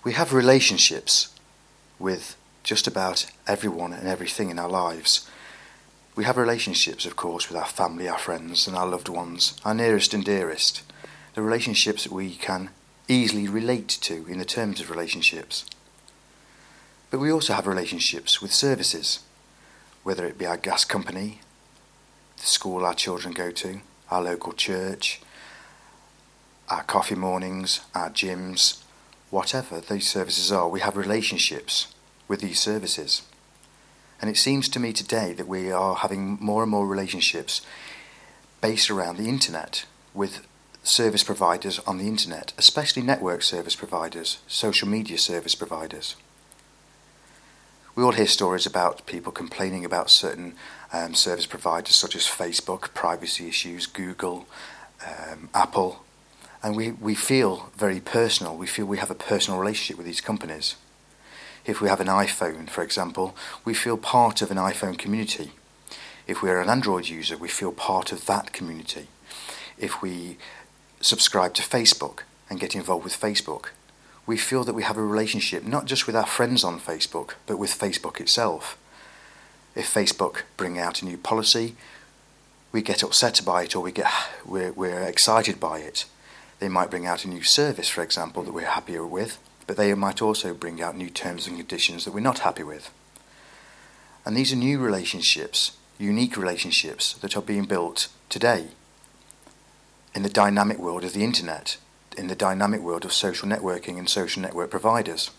We have relationships with just about everyone and everything in our lives. We have relationships, of course, with our family, our friends and our loved ones, our nearest and dearest. The relationships that we can easily relate to in the terms of relationships. But we also have relationships with services, whether it be our gas company, the school our children go to, our local church, our coffee mornings, our gyms, whatever these services are, we have relationships with these services. And it seems to me today that we are having more and more relationships based around the internet with service providers on the internet, especially network service providers, social media service providers. We all hear stories about people complaining about certain service providers such as Facebook, privacy issues, Google, Apple, and we feel very personal. We feel we have a personal relationship with these companies. If we have an iPhone, for example, we feel part of an iPhone community. If we're an Android user, we feel part of that community. If we subscribe to Facebook and get involved with Facebook, we feel that we have a relationship not just with our friends on Facebook, but with Facebook itself. If Facebook bring out a new policy, we get upset by it, or we're excited by it. They might bring out a new service, for example, that we're happier with, but they might also bring out new terms and conditions that we're not happy with. And these are new relationships, unique relationships that are being built today in the dynamic world of the internet, in the dynamic world of social networking and social network providers.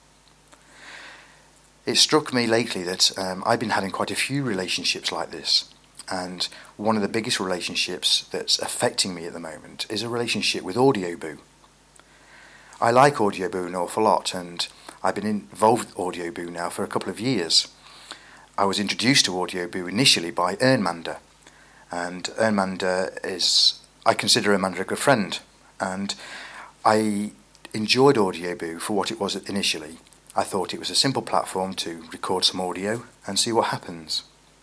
It struck me lately that I've been having quite a few relationships like this, and one of the biggest relationships that's affecting me at the moment is a relationship with Audioboo. I like Audioboo an awful lot, and I've been involved with Audioboo now for a couple of years. I was introduced to Audioboo initially by Ernmander, and Ernmander I consider Ernmander a good friend, and I enjoyed Audioboo for what it was initially. I thought it was a simple platform to record some audio and see what happens.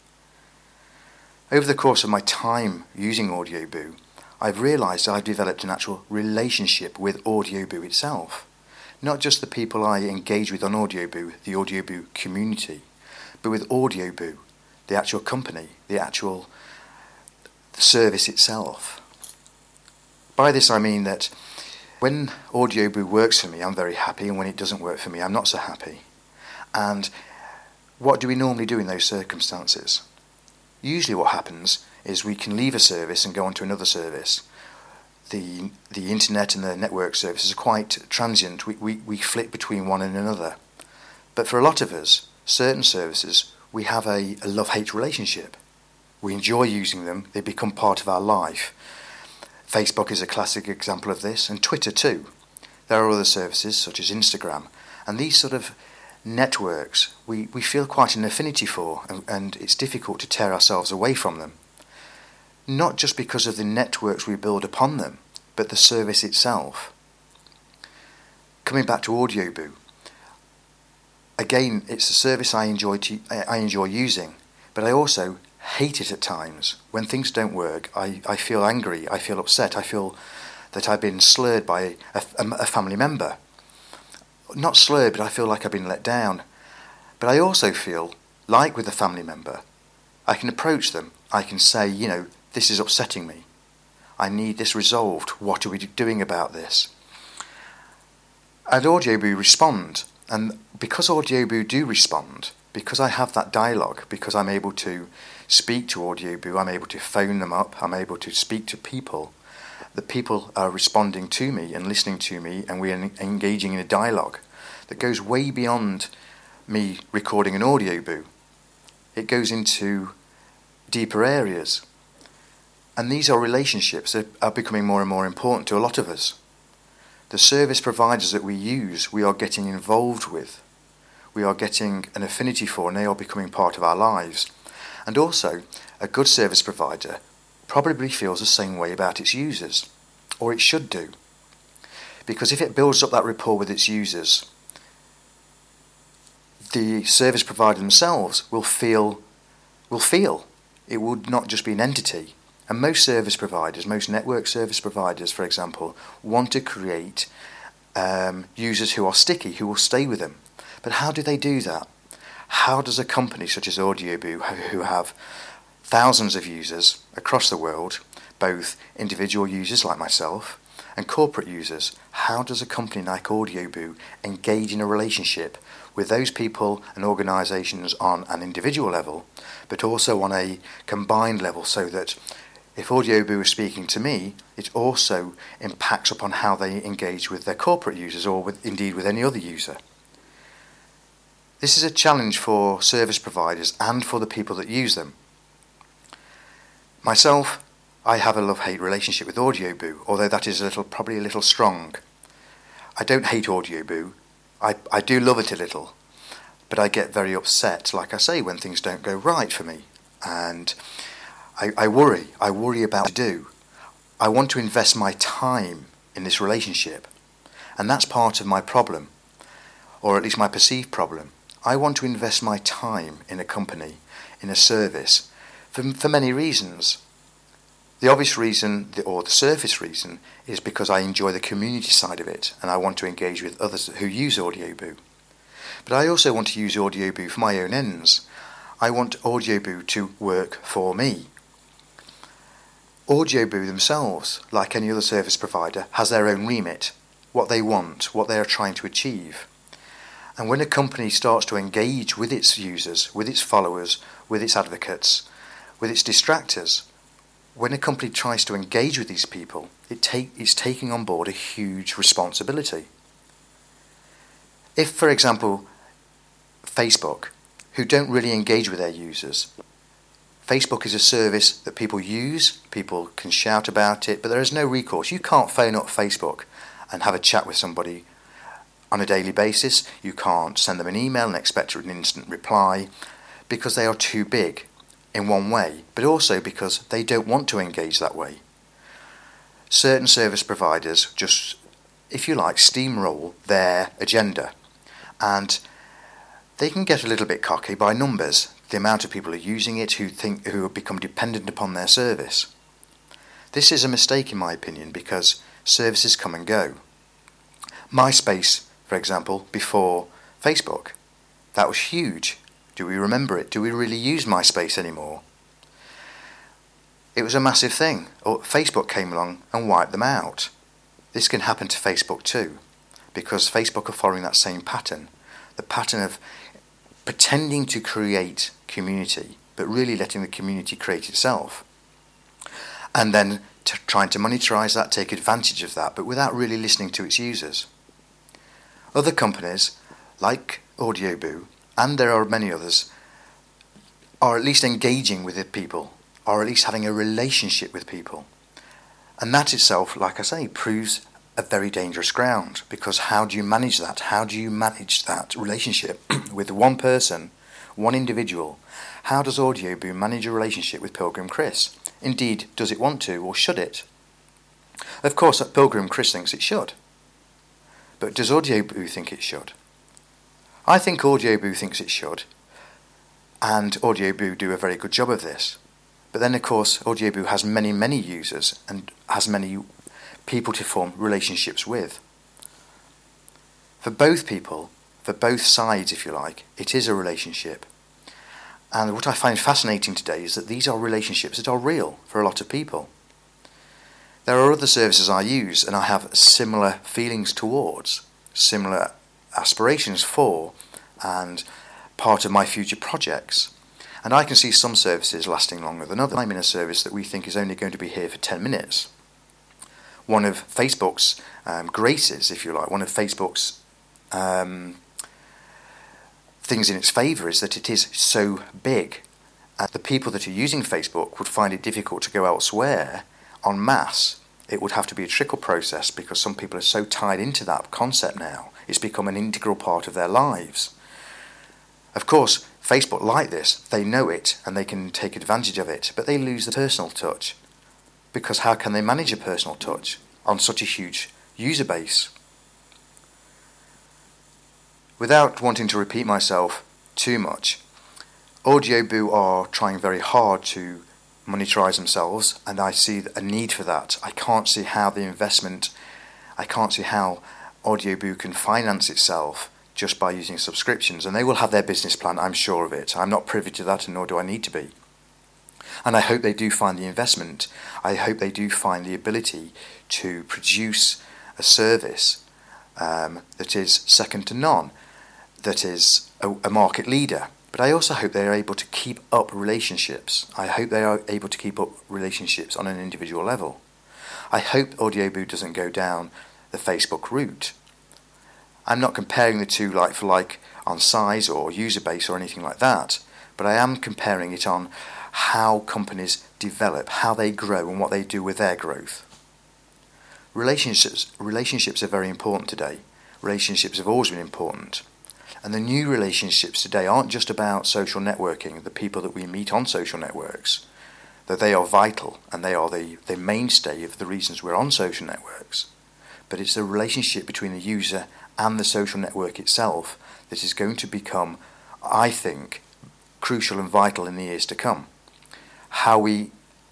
Over the course of my time using Audioboo, I've realised I've developed an actual relationship with Audioboo itself. Not just the people I engage with on Audioboo, the Audioboo community, but with Audioboo, the actual company, the actual service itself. By this I mean that when Audioboo works for me, I'm very happy, and when it doesn't work for me, I'm not so happy. And what do we normally do in those circumstances? Usually what happens is we can leave a service and go on to another service. The internet and the network services are quite transient. We flit between one and another. But for a lot of us, certain services, we have a love-hate relationship. We enjoy using them. They become part of our life. Facebook is a classic example of this, and Twitter too. There are other services such as Instagram, and these sort of networks we feel quite an affinity for, and it's difficult to tear ourselves away from them. Not just because of the networks we build upon them, but the service itself. Coming back to Audioboo, again, it's a service I enjoy using, but I also hate it at times. When things don't work, I feel angry, I feel upset, I feel that I've been slurred by a family member. Not slurred, but I feel like I've been let down. But I also feel, like with a family member, I can approach them, I can say, this is upsetting me. I need this resolved. What are we doing about this? And Audioboo respond. And because Audioboo do respond, because I have that dialogue, because I'm able to speak to Audioboo, I'm able to phone them up, I'm able to speak to people, the people are responding to me and listening to me, and we're engaging in a dialogue that goes way beyond me recording an Audioboo. It goes into deeper areas. And these are relationships that are becoming more and more important to a lot of us. The service providers that we use, we are getting involved with. We are getting an affinity for, and they are becoming part of our lives. And also, a good service provider probably feels the same way about its users, or it should do. Because if it builds up that rapport with its users, the service provider themselves will feel. It would not just be an entity. And most service providers, most network service providers, for example, want to create users who are sticky, who will stay with them. But how do they do that? How does a company such as Audioboo, who have thousands of users across the world, both individual users like myself and corporate users, how does a company like Audioboo engage in a relationship with those people and organisations on an individual level, but also on a combined level, so that if Audioboo is speaking to me, it also impacts upon how they engage with their corporate users, or indeed with any other user. This is a challenge for service providers and for the people that use them. Myself, I have a love-hate relationship with Audioboo, although that is probably a little strong. I don't hate Audioboo. I do love it a little, but I get very upset, like I say, when things don't go right for me. And I worry about what to do. I want to invest my time in this relationship, and that's part of my problem, or at least my perceived problem. I want to invest my time in a company, in a service, for many reasons. The obvious reason, or the surface reason, is because I enjoy the community side of it, and I want to engage with others who use Audioboo. But I also want to use Audioboo for my own ends. I want Audioboo to work for me. Audioboo themselves, like any other service provider, has their own remit, what they want, what they are trying to achieve. And when a company starts to engage with its users, with its followers, with its advocates, with its distractors, when a company tries to engage with these people, it's taking on board a huge responsibility. If, for example, Facebook, who don't really engage with their users, Facebook is a service that people use, people can shout about it, but there is no recourse. You can't phone up Facebook and have a chat with somebody on a daily basis. You can't send them an email and expect an instant reply, because they are too big in one way, but also because they don't want to engage that way. Certain service providers just, if you like, steamroll their agenda, and they can get a little bit cocky by numbers, the amount of people who are using it, who have become dependent upon their service. This is a mistake in my opinion, because services come and go. MySpace, for example, before Facebook, that was huge. Do we remember it? Do we really use MySpace anymore? It was a massive thing. Facebook came along and wiped them out. This can happen to Facebook too, because Facebook are following that same pattern. The pattern of pretending to create community, but really letting the community create itself. And then trying to monetize that, take advantage of that, but without really listening to its users. Other companies, like Audioboo, and there are many others, are at least engaging with the people, or at least having a relationship with people. And that itself, like I say, proves a very dangerous ground, because how do you manage that? How do you manage that relationship with one person, one individual? How does Audioboo manage a relationship with Pilgrim Chris? Indeed, does it want to, or should it? Of course, Pilgrim Chris thinks it should. But does Audioboo think it should? I think Audioboo thinks it should, and Audioboo do a very good job of this. But then, of course, Audioboo has many users and has many people to form relationships with. For both people, for both sides, if you like, it is a relationship. And what I find fascinating today is that these are relationships that are real for a lot of people. There are other services I use and I have similar feelings towards, similar aspirations for, and part of my future projects. And I can see some services lasting longer than others. I'm in a service that we think is only going to be here for 10 minutes. One of Facebook's graces, if you like, one of Facebook's things in its favour is that it is so big. And the people that are using Facebook would find it difficult to go elsewhere en masse. It would have to be a trickle process, because some people are so tied into that concept now. It's become an integral part of their lives. Of course, Facebook like this, they know it and they can take advantage of it, but they lose the personal touch. Because how can they manage a personal touch on such a huge user base? Without wanting to repeat myself too much, Audioboo are trying very hard to monetize themselves, and I see a need for that. I can't see how Audioboo can finance itself just by using subscriptions, and they will have their business plan, I'm sure of it. I'm not privy to that, and nor do I need to be. And I hope they do find the investment. I hope they do find the ability to produce a service that is second to none, that is a market leader. But I also hope they are able to keep up relationships. I hope they are able to keep up relationships on an individual level. I hope Audioboo doesn't go down the Facebook route. I'm not comparing the two like for like on size or user base or anything like that, but I am comparing it on how companies develop, how they grow, and what they do with their growth. Relationships are very important today. Relationships have always been important. And the new relationships today aren't just about social networking, the people that we meet on social networks, though they are vital and they are the mainstay of the reasons we're on social networks. But it's the relationship between the user and the social network itself that is going to become, I think, crucial and vital in the years to come. How we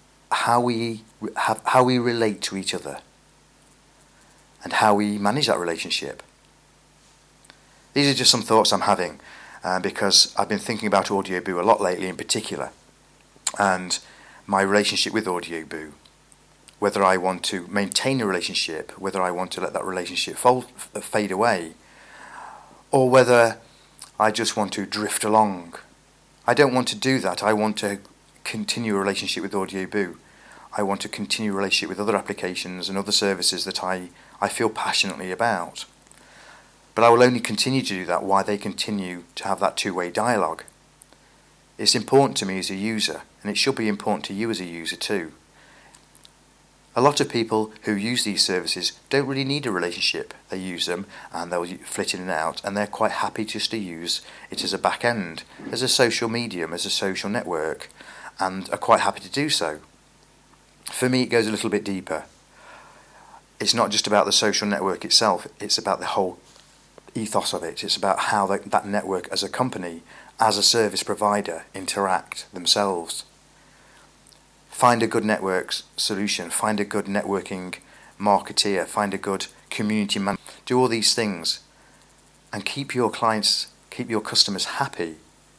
relate to each other and how we manage that relationship. These are just some thoughts I'm having because I've been thinking about Audioboo a lot lately in particular, and my relationship with Audioboo, whether I want to maintain a relationship, whether I want to let that relationship fade away, or whether I just want to drift along. I don't want to do that. I want to continue a relationship with Audioboo. I want to continue a relationship with other applications and other services that I feel passionately about. But I will only continue to do that while they continue to have that two-way dialogue. It's important to me as a user, and it should be important to you as a user too. A lot of people who use these services don't really need a relationship. They use them and they'll flit in and out, and they're quite happy just to use it as a back end, as a social medium, as a social network, and are quite happy to do so. For me, it goes a little bit deeper. It's not just about the social network itself, it's about the whole ethos of it. It's about how that network as a company, as a service provider, interact themselves. Find a good network solution, find a good networking marketeer, find a good community manager. Do all these things and keep your clients, keep your customers happy.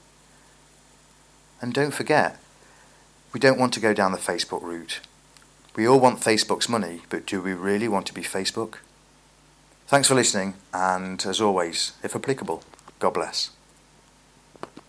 And don't forget, we don't want to go down the Facebook route. We all want Facebook's money, but do we really want to be Facebook? Thanks for listening, and as always, if applicable, God bless.